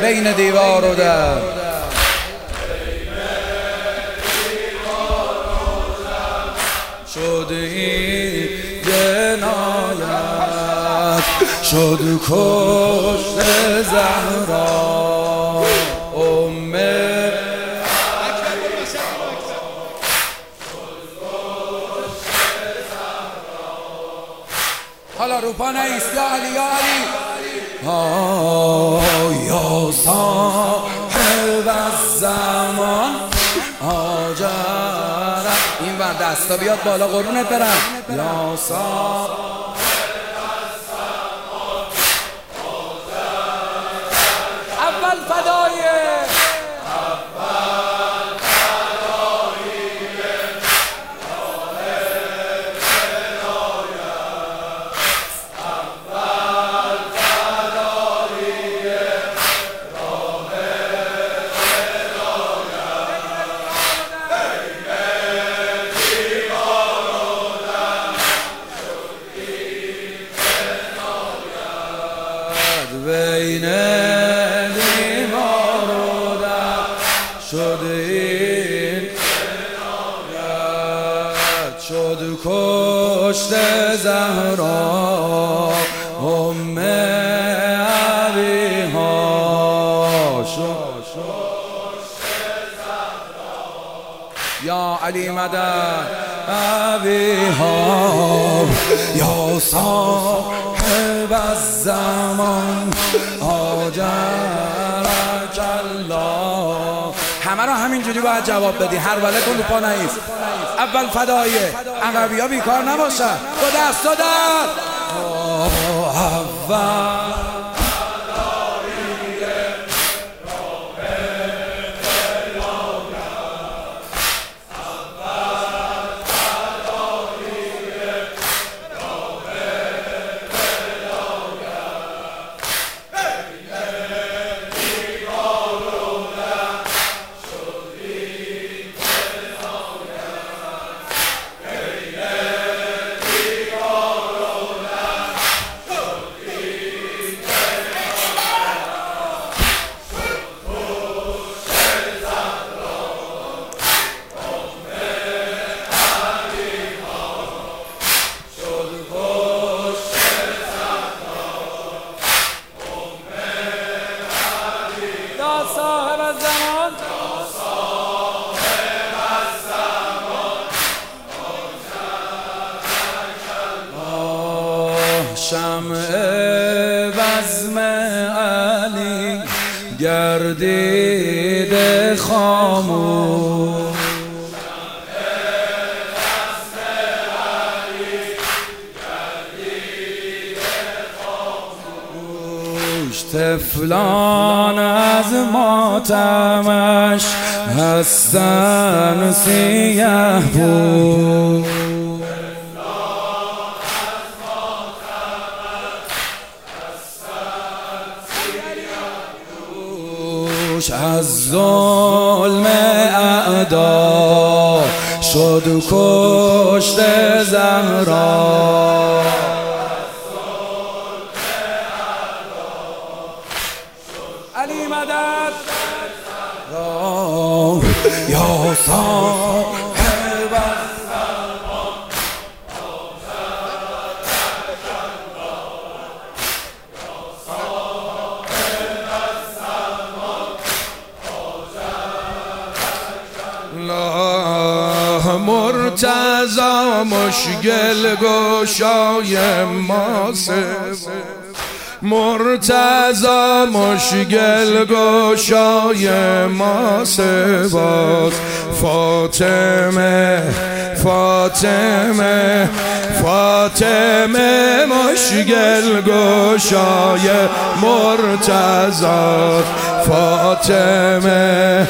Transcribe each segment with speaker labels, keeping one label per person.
Speaker 1: بین دیوار و در. شد این جنایت، شد کشت زهرا امه. حالا رو پا نیست. یا علی یا علی. یا صاحب الزمان آجر. این ور دستا بیاد بالا قربونت برم. یا صاحب الزمان آجر. اول فدایه، بین دیوار و در شد این جنایت، شد کشت زهرا ام ابیها. شد یا علی مدد ابیها. یا صاحب الزمان آجرک الله. همه رو همینجوری باید جواب بدی. هر ولتون رو پا نیست. اول فدایه، عقبی ها بیکار نباشن. با دست در اول صاحب الزمان، شمع بزم علی گردید خاموش. طفلان از ماتمش هستن سیه پوش. از ظلم اعدا شد کشت زهرا. علی مدد یا صاحب الزمان آجرک الله. مرتضی مشکل گشای ما مرتضی مشکل گشای ما سباز. فاطمه فاطمه فاطمه مشکل گشای مرتضی. فاطمه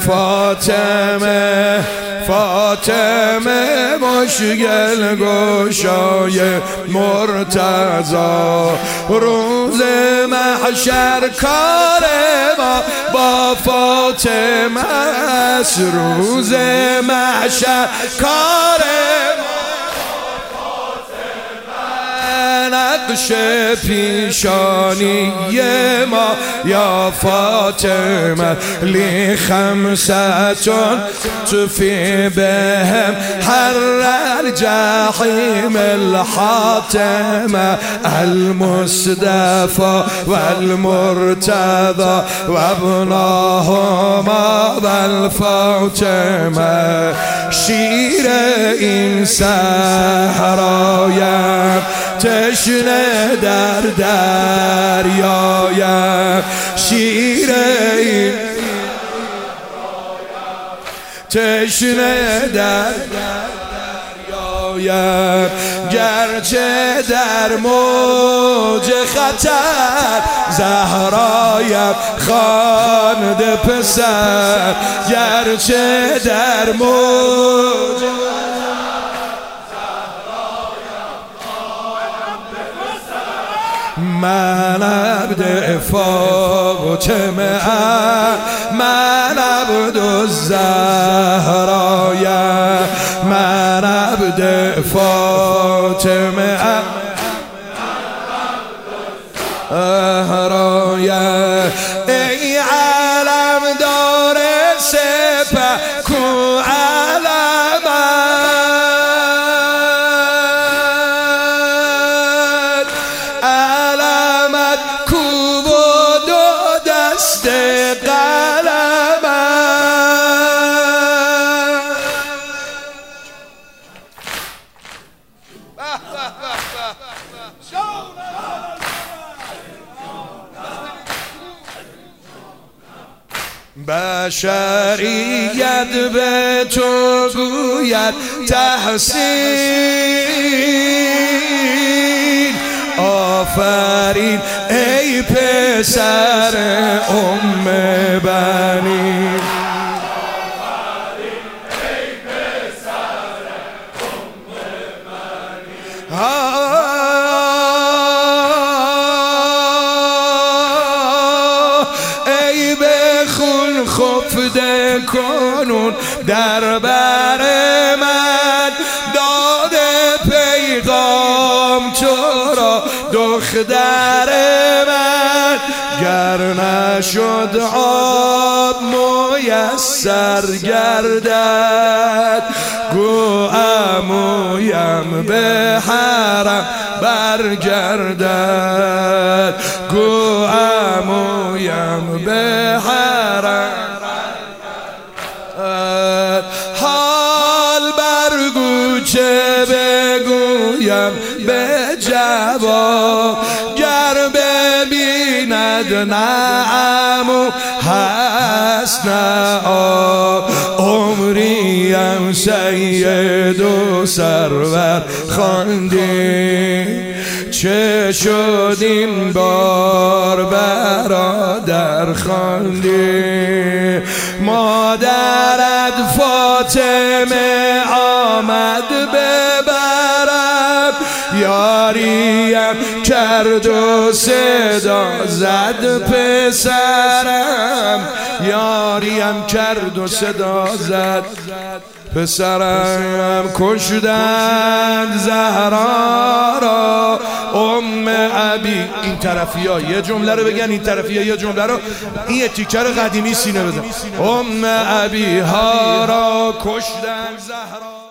Speaker 1: فاطمه فاطمه مشکل گشای مرتضی. روز محشر کار ما با فاطمه است. روز محشر کار ما با فاطمه.
Speaker 2: نقش پیشانی ما یا فاطمه لی خمسة تفي بهم حر الجحيم الحاتمة المصطفى والمرتضى وابناهما والفاطمة شیر این صحرایم تشنه در دریایم شیر این تشنه در دریایم گرچه در موج خطر زهرایم خوانده پسر گرچه در موج من عبد فاطمه من عبد الزهرایم من عبد فاطمه زهرایم ای علم دار سپه کو علمت کو و دو دست بشریت به تو گوید تحسین آفرین ای پسر بنی ای به خون خفته کنون در بر من داده پیغام تو را دختر من گر نشد آب میسر گردد گو عمویم به حرم برگردد گو عمویم به حرم حال برگو چه بگویم به جواب گر ببیند نه عمو هست نه آب عمریم سید و سرور خواندی چه شد این بار برادر خواندی مادرت فاطمه آمد ببرم یاریم کرد و صدا زد پسرم یاریم کرد و صدا زد پسرم کشتند زهرا را ابی این طرفی ها یه جمله رو بگن این طرفی ها یه جمله رو این یه تیکه رو قدیمی سینه بزن ابی ها را کشتند زهرا